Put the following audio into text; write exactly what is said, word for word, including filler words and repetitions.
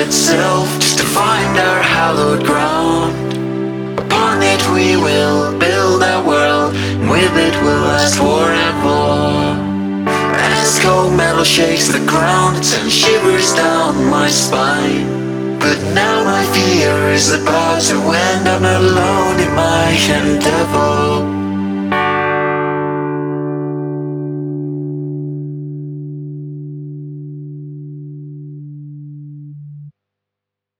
itself, just to find our hallowed ground. Upon it we will build our world, and with it we'll last forever. As cold metal shakes the ground, it sends shivers down my spine. But now my fear is about to end, I'm not alone in my endeavor.